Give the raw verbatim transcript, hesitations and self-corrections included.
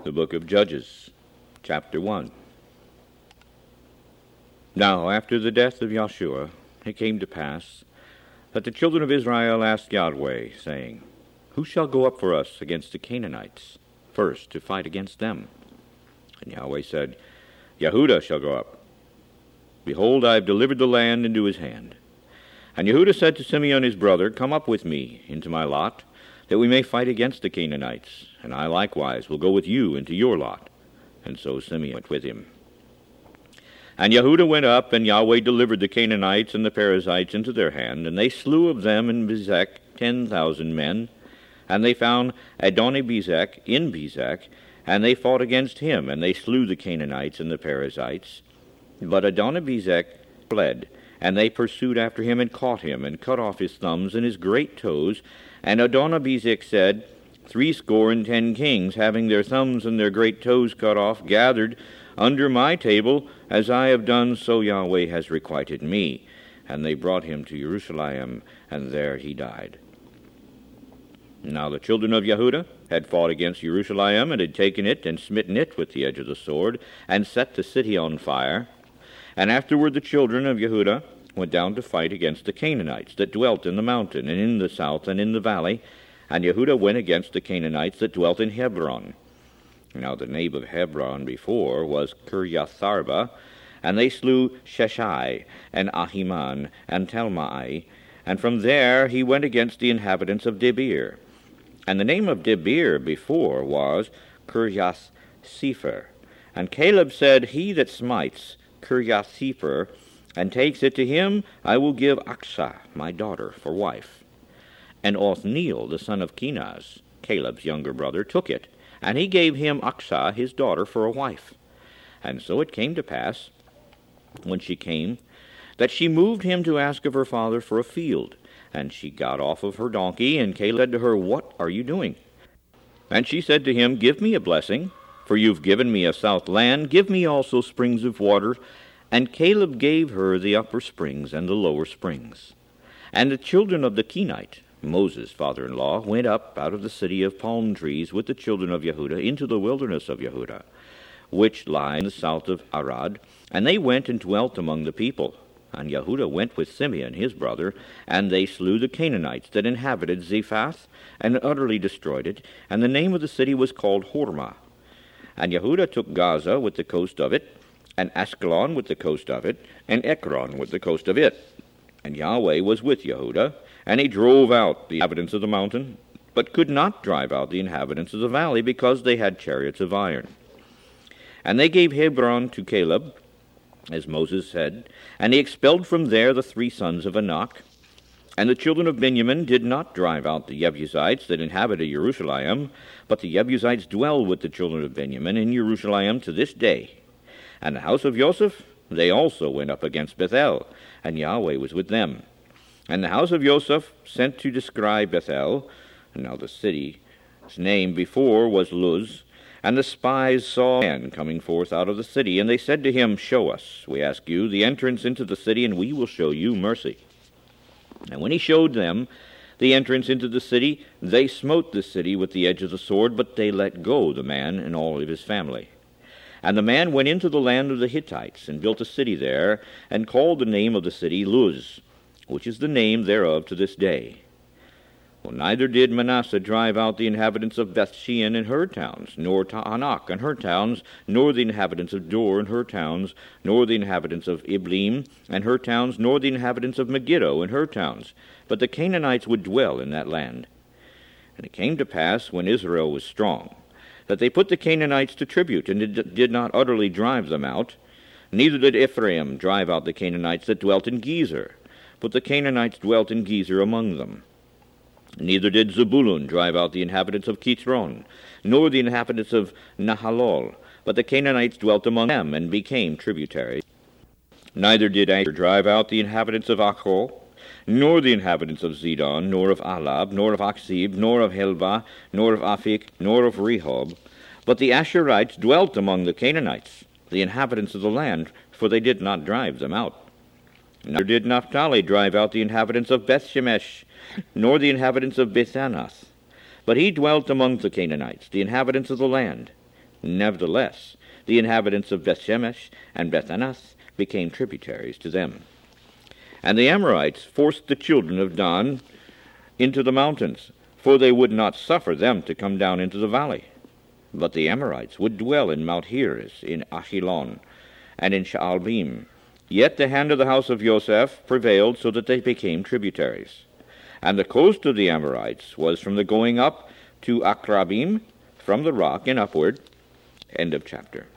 The book of Judges, chapter one. Now after the death of Joshua, it came to pass that the children of Israel asked Yahweh, saying, Who shall go up for us against the Canaanites, first to fight against them? And Yahweh said, Yehudah shall go up. Behold, I have delivered the land into his hand. And Yehudah said to Simeon his brother, Come up with me into my lot, that we may fight against the Canaanites, and I likewise will go with you into your lot. And so Simeon went with him. And Yehudah went up, and Yahweh delivered the Canaanites and the Perizzites into their hand, and they slew of them in Bezek ten thousand men. And they found Adoni-Bezek in Bezek, and they fought against him, and they slew the Canaanites and the Perizzites. But Adoni-Bezek fled, and they pursued after him, and caught him, and cut off his thumbs and his great toes. And Adoni-Bezek said, Threescore and ten kings, having their thumbs and their great toes cut off, gathered under my table, as I have done, so Yahweh has requited me. And they brought him to Jerusalem, and there he died. Now the children of Yehudah had fought against Jerusalem, and had taken it, and smitten it with the edge of the sword, and set the city on fire. And afterward the children of Yehudah went down to fight against the Canaanites that dwelt in the mountain, and in the south, and in the valley. And Yehudah went against the Canaanites that dwelt in Hebron. Now the name of Hebron before was Kiriath-Arba, and they slew Sheshai, and Ahiman, and Talmai. And from there he went against the inhabitants of Debir. And the name of Debir before was Kiriath-Sepher. And Caleb said, He that smites Kiriath-Sepher, and takes it to him, I will give Aksah, my daughter, for wife. And Othniel, the son of Kenaz, Caleb's younger brother, took it, and he gave him Aksah, his daughter, for a wife. And so it came to pass, when she came, that she moved him to ask of her father for a field. And she got off of her donkey, and Caleb said to her, What are you doing? And she said to him, Give me a blessing, for you've given me a south land. Give me also springs of water. And Caleb gave her the upper springs and the lower springs. And the children of the Kenite, Moses' father-in-law, went up out of the city of palm trees with the children of Yehudah into the wilderness of Yehudah, which lie in the south of Arad. And they went and dwelt among the people. And Yehudah went with Simeon his brother, and they slew the Canaanites that inhabited Zephath, and utterly destroyed it. And the name of the city was called Hormah. And Yehudah took Gaza with the coast of it, and Askelon with the coast of it, and Ekron with the coast of it. And Yahweh was with Yehudah, and he drove out the inhabitants of the mountain, but could not drive out the inhabitants of the valley, because they had chariots of iron. And they gave Hebron to Caleb, as Moses said, and he expelled from there the three sons of Anak. And the children of Benjamin did not drive out the Jebusites that inhabited Jerusalem, but the Jebusites dwell with the children of Benjamin in Jerusalem to this day. And the house of Joseph, they also went up against Bethel, and Yahweh was with them. And the house of Joseph sent to describe Bethel, and now the city's name before was Luz. And the spies saw a man coming forth out of the city, and they said to him, Show us, we ask you, the entrance into the city, and we will show you mercy. And when he showed them the entrance into the city, they smote the city with the edge of the sword, but they let go the man and all of his family. And the man went into the land of the Hittites, and built a city there, and called the name of the city Luz, which is the name thereof to this day. Well, neither did Manasseh drive out the inhabitants of Bethshean and her towns, nor Taanach and her towns, nor the inhabitants of Dor and her towns, nor the inhabitants of Ibleam and her towns, nor the inhabitants of Megiddo and her towns. But the Canaanites would dwell in that land. And it came to pass, when Israel was strong, that they put the Canaanites to tribute, and did not utterly drive them out. Neither did Ephraim drive out the Canaanites that dwelt in Gezer, but the Canaanites dwelt in Gezer among them. Neither did Zebulun drive out the inhabitants of Kithron, nor the inhabitants of Nahalol, but the Canaanites dwelt among them, and became tributaries. Neither did Asher drive out the inhabitants of Achor, nor the inhabitants of Zidon, nor of Alab, nor of Achzib, nor of Helba, nor of Aphik, nor of Rehob. But the Asherites dwelt among the Canaanites, the inhabitants of the land, for they did not drive them out. Neither did Naphtali drive out the inhabitants of Bethshemesh, nor the inhabitants of Bethanath. But he dwelt among the Canaanites, the inhabitants of the land. Nevertheless, the inhabitants of Bethshemesh and Bethanath became tributaries to them. And the Amorites forced the children of Dan into the mountains, for they would not suffer them to come down into the valley. But the Amorites would dwell in Mount Heres, in Ashelon, and in Shaalbim. Yet the hand of the house of Joseph prevailed, so that they became tributaries. And the coast of the Amorites was from the going up to Akrabim, from the rock and upward. End of chapter.